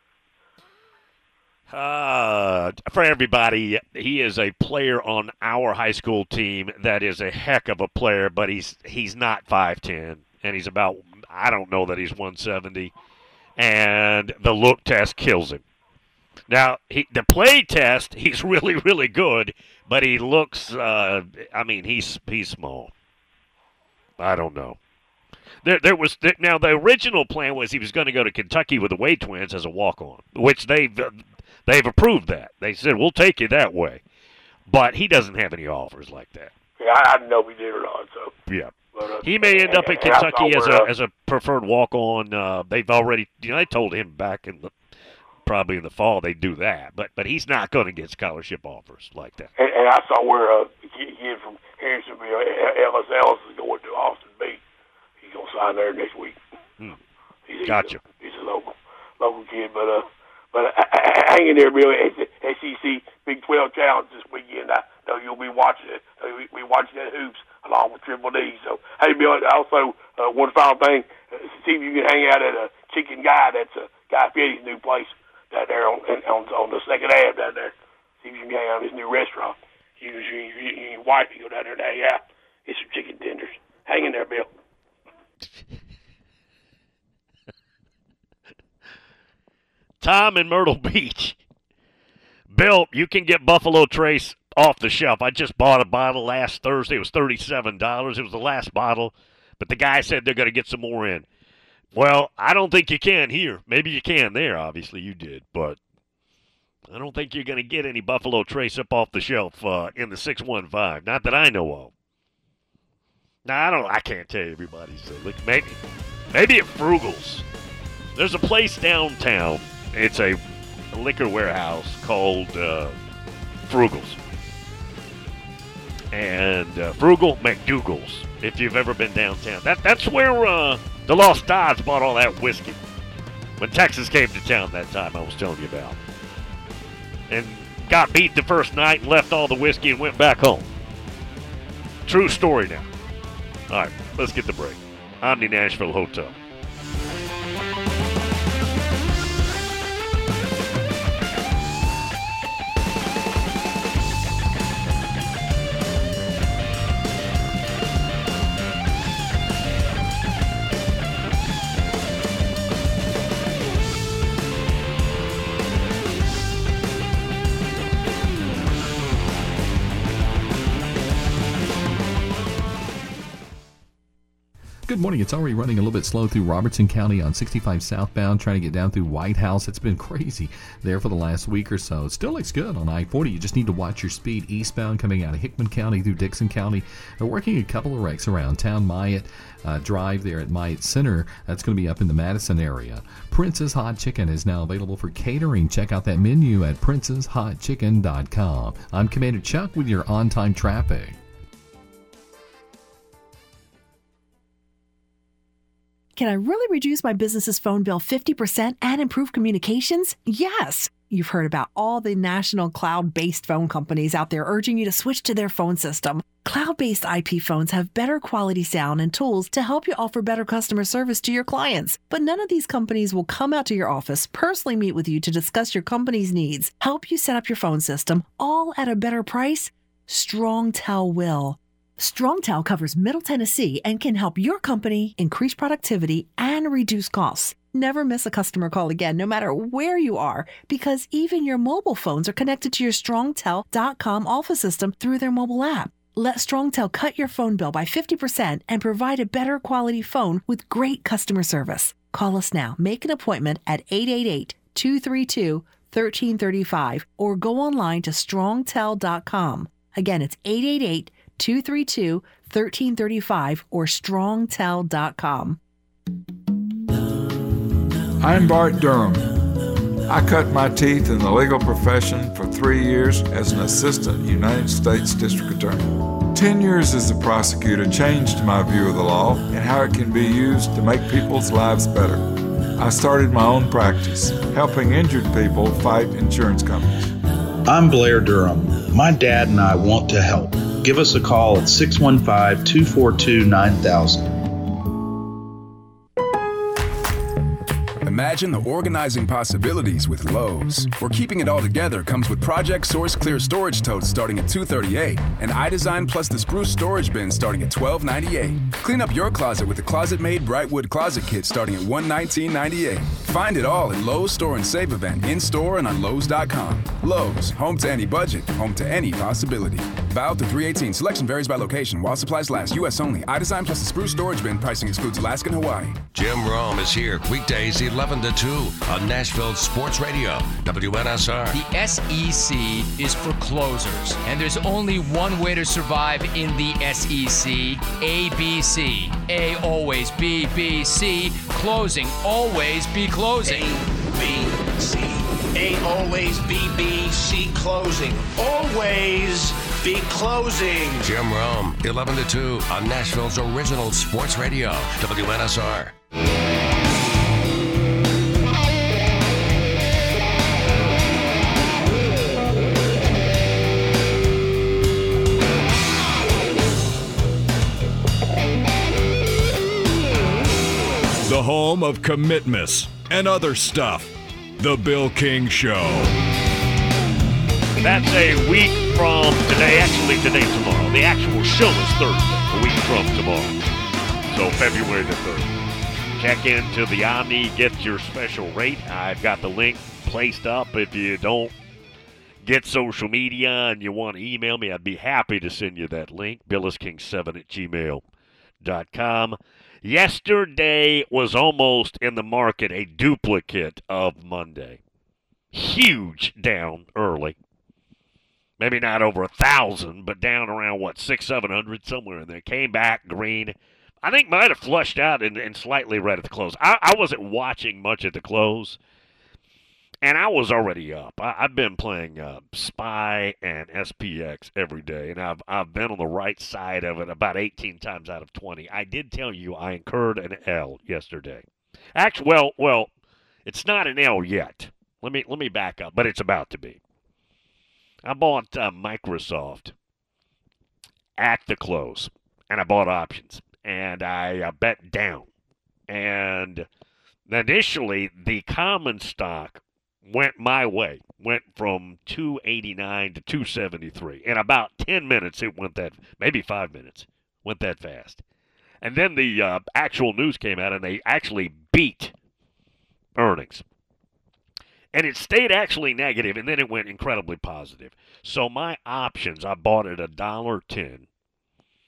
For everybody, he is a player on our high school team that is a heck of a player, but he's not 5'10", and he's about, I don't know that he's 170, and the look test kills him. Now, the play test, he's really, really good, but he looks, he's small. I don't know. Now, the original plan was he was going to go to Kentucky with the Wade twins as a walk-on, which they've approved that. They said, we'll take you that way. But he doesn't have any offers like that. Yeah, I didn't know if he did or not. So. Yeah. But, he may end up in Kentucky as a preferred walk-on. They've already, they told him back probably in the fall they'd do that. But he's not going to get scholarship offers like that. And I saw where a kid from Harrisonville, Ellis is going to Austin Beach. He's going to sign there next week. Gotcha. He's a local kid, but hang in there, Bill. SEC Big 12 Challenge this weekend. I know you'll be watching it. We'll be watching that hoops along with Triple D. So, hey, Bill, also, one final thing. See if you can hang out at a Chicken Guy. That's Guy Fieri's new place down there on the second Ave down there. See if you can hang out at his new restaurant. You and your wife can go down there and hang out. Get some chicken tenders. Hang in there, Bill. Tom in Myrtle Beach. Bill, you can get Buffalo Trace off the shelf. I just bought a bottle last Thursday. It was $37. It was the last bottle, but the guy said they're going to get some more in. Well, I don't think you can here. Maybe you can there. Obviously, you did, but I don't think you're going to get any Buffalo Trace up off the shelf in the 615. Not that I know of. Now, I can't tell you everybody. So maybe at Frugal's. There's a place downtown. It's a liquor warehouse called Frugal's. And Frugal McDougal's, if you've ever been downtown. That's where the Lost Dodds bought all that whiskey. When Texas came to town that time I was telling you about. And got beat the first night and left all the whiskey and went back home. True story now. All right, let's get the break. Omni Nashville Hotel. Good morning. It's already running a little bit slow through Robertson County on 65 southbound, trying to get down through White House. It's been crazy there for the last week or so. It still looks good on I-40. You just need to watch your speed eastbound coming out of Hickman County through Dixon County. They're working a couple of wrecks around town. Myatt Drive there at Myatt Center. That's going to be up in the Madison area. Prince's Hot Chicken is now available for catering. Check out that menu at princeshotchicken.com. I'm Commander Chuck with your on-time traffic. Can I really reduce my business's phone bill 50% and improve communications? Yes! You've heard about all the national cloud-based phone companies out there urging you to switch to their phone system. Cloud-based IP phones have better quality sound and tools to help you offer better customer service to your clients. But none of these companies will come out to your office, personally meet with you to discuss your company's needs, help you set up your phone system, all at a better price. StrongTel will. StrongTel covers Middle Tennessee and can help your company increase productivity and reduce costs. Never miss a customer call again, no matter where you are, because even your mobile phones are connected to your StrongTel.com office system through their mobile app. Let StrongTel cut your phone bill by 50% and provide a better quality phone with great customer service. Call us now. Make an appointment at 888-232-1335 or go online to StrongTel.com. Again, it's 888-232-1335 or StrongTel.com. I'm Bart Durham. I cut my teeth in the legal profession for 3 years as an assistant United States District Attorney. 10 years as a prosecutor changed my view of the law and how it can be used to make people's lives better. I started my own practice, helping injured people fight insurance companies. I'm Blair Durham. My dad and I want to help. Give us a call at 615-242-9000. Imagine the organizing possibilities with Lowe's, where keeping it all together comes with Project Source Clear Storage Totes starting at $238 and iDesign plus the Spruce Storage Bin starting at $1298. Clean up your closet with the Closet Made Brightwood Closet Kit starting at $119.98. Find it all at Lowe's Store and Save event in-store and on Lowe's.com. Lowe's, home to any budget, home to any possibility. Valid through 3/18. Selection varies by location. While supplies last. U.S. only. iDesign plus the Spruce Storage Bin. Pricing excludes Alaska and Hawaii. Jim Rome is here weekdays 11 to 2 on Nashville Sports Radio, WNSR. The SEC is for closers, and there's only one way to survive in the SEC, ABC. A always B, B, C, closing, always be closing. A, B, C. A always B, B, C, closing. Always be closing. Jim Rome, 11 to 2 on Nashville's original sports radio, WNSR. The home of commitments and other stuff. The Bill King Show. That's a week from today. Actually, today and tomorrow. The actual show is Thursday, a week from tomorrow. So February the 3rd. Check into the Omni, get your special rate. I've got the link placed up. If you don't get social media and you want to email me, I'd be happy to send you that link. BillisKing7@gmail.com. Yesterday was almost in the market a duplicate of Monday. Huge down early. Maybe not over 1,000, but down around, 600-700, somewhere in there. Came back green. I think might have flushed out and slightly red at the close. I wasn't watching much at the close, and I was already up. I've been playing SPY and SPX every day, and I've been on the right side of it about 18 times out of 20. I did tell you I incurred an L yesterday. Actually, well, it's not an L yet. Let me back up, but it's about to be. I bought Microsoft at the close, and I bought options, and I bet down. And initially, the common stock went my way, went from 289 to 273. In about 10 minutes, it went that, maybe 5 minutes, went that fast. And then the actual news came out, and they actually beat earnings. And it stayed actually negative, and then it went incredibly positive. So my options, I bought at $1.10,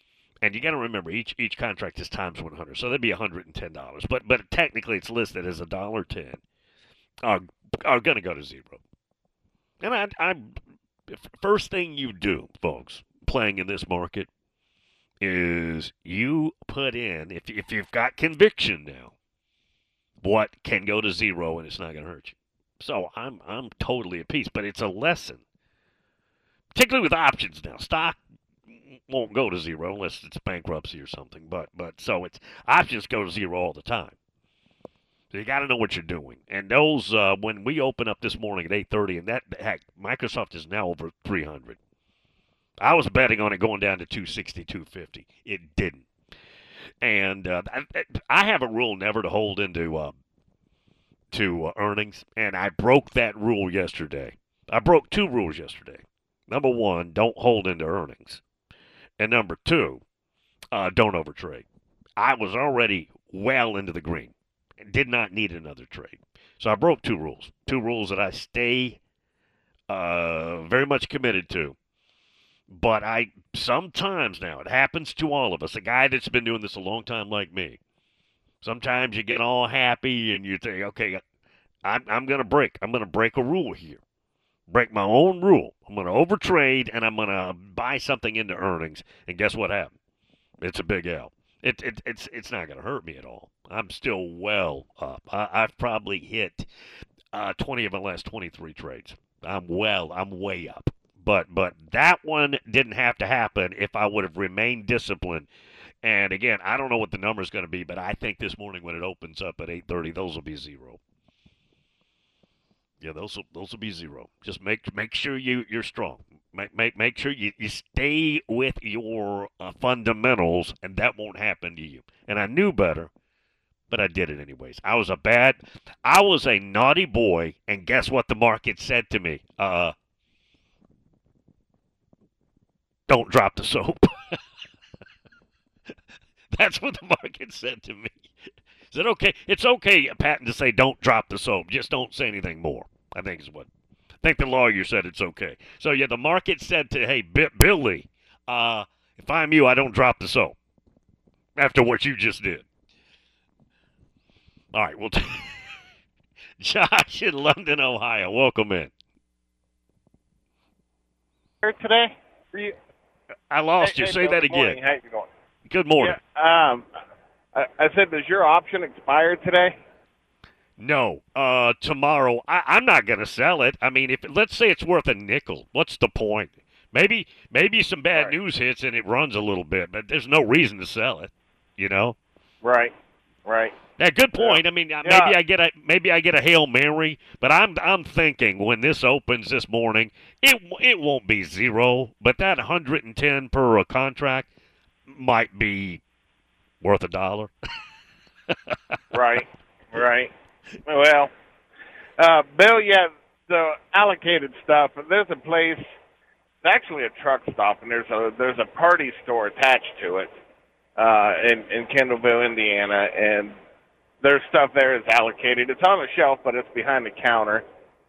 And you got to remember, each contract is times 100, so that'd be $110. But technically, it's listed as $1.10. Are going to go to zero. And I first thing you do, folks, playing in this market, is you put in, if you've got conviction now, what can go to zero and it's not going to hurt you. So I'm totally at peace, but it's a lesson, particularly with options now. Stock won't go to zero unless it's bankruptcy or something, but so it's options go to zero all the time. So you got to know what you're doing. And those, when we open up this morning at 8:30, and heck, Microsoft is now over 300. I was betting on it going down to 260, 250. It didn't. And I have a rule never to hold into earnings, and I broke that rule yesterday. I broke 2 rules yesterday. Number 1, don't hold into earnings. And number 2, don't overtrade. I was already well into the green and did not need another trade. So I broke 2 rules. 2 rules that I stay very much committed to. But sometimes now, it happens to all of us, a guy that's been doing this a long time like me. Sometimes you get all happy and you think, okay, I'm going to break. I'm going to break a rule here. Break my own rule. I'm going to overtrade and I'm going to buy something into earnings. And guess what happened? It's a big L. It's not going to hurt me at all. I'm still well up. I've probably hit 20 of my last 23 trades. I'm way up. But that one didn't have to happen if I would have remained disciplined. And again, I don't know what the number is going to be, but I think this morning when it opens up at 8:30, those will be zero. Yeah, those will be zero. Just make sure you're strong. Make sure you stay with your fundamentals, and that won't happen to you. And I knew better, but I did it anyways. I was a naughty boy, and guess what the market said to me? Don't drop the soap. That's what the market said to me. Is it okay? It's okay, Patton, to say don't drop the soap. Just don't say anything more. I think the lawyer said it's okay. So, yeah, the market said to, hey, Billy, if I'm you, I don't drop the soap after what you just did. All right, well, Josh in London, Ohio, welcome in. Today? I lost you. Say that again. Morning. How you going? Good morning. Yeah, I said, does your option expire today? No. Tomorrow. I'm not going to sell it. I mean, let's say it's worth a nickel. What's the point? Maybe some bad news hits and it runs a little bit, but there's no reason to sell it. You know? Right. Yeah, good point. I mean, maybe I get a Hail Mary, but I'm thinking when this opens this morning, it won't be zero, but that 110 per contract might be worth $1. Right. Well, Bill, yeah, the allocated stuff. There's a place. It's actually a truck stop, and there's a party store attached to it in Kendallville, Indiana, and their stuff there is allocated. It's on a shelf, but it's behind the counter.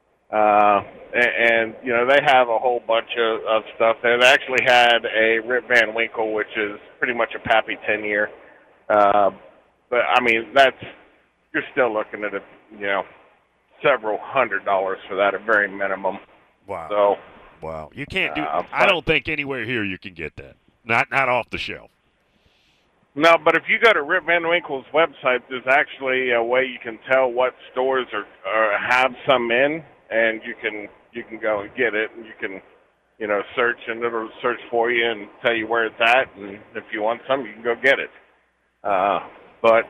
And you know, they have a whole bunch of stuff there. They actually had a Rip Van Winkle, which is pretty much a Pappy 10-year. But, I mean, you're still looking at, several $100s for that, at very minimum. Wow. So, wow. You can't do I don't think anywhere here you can get that. Not off the shelf. No, but if you go to Rip Van Winkle's website, there's actually a way you can tell what stores have some in, and you can go and get it, and you can, search, and it'll search for you and tell you where it's at, and if you want some, you can go get it. But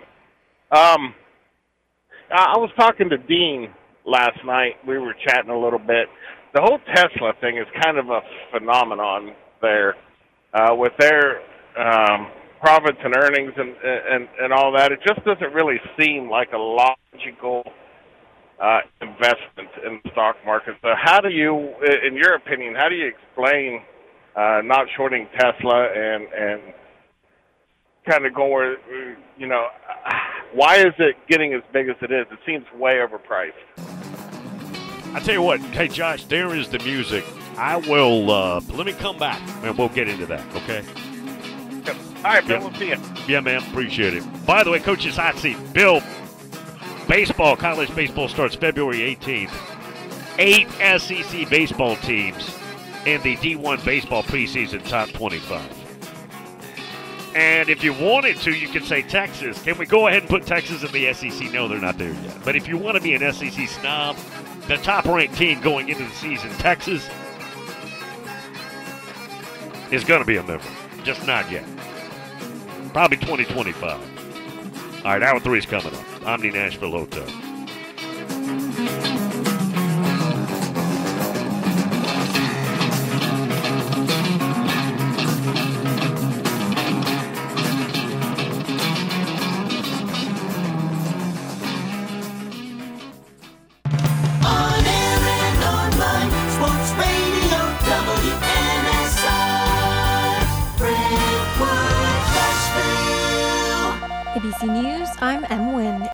I was talking to Dean last night. We were chatting a little bit. The whole Tesla thing is kind of a phenomenon there with their profits and earnings and all that. It just doesn't really seem like a logical investment in the stock market. So how do you, in your opinion, how do you explain not shorting Tesla and kind of going, why is it getting as big as it is? It seems way overpriced. I tell you what, hey, Josh, there is the music. I will, let me come back and we'll get into that, okay? All right, Bill, we'll see you. Yeah, man, appreciate it. By the way, Coach's Hot Seat. Bill, baseball, college baseball starts February 18th. 8 SEC baseball teams in the D1 baseball preseason top 25. And if you wanted to, you could say Texas. Can we go ahead and put Texas in the SEC? No, they're not there yet. But if you want to be an SEC snob, the top-ranked team going into the season, Texas, is going to be a member. Just not yet. Probably 2025. All right, hour 3 is coming up. Omni Nashville Hotel. ABC News, I'm Em Nguyen.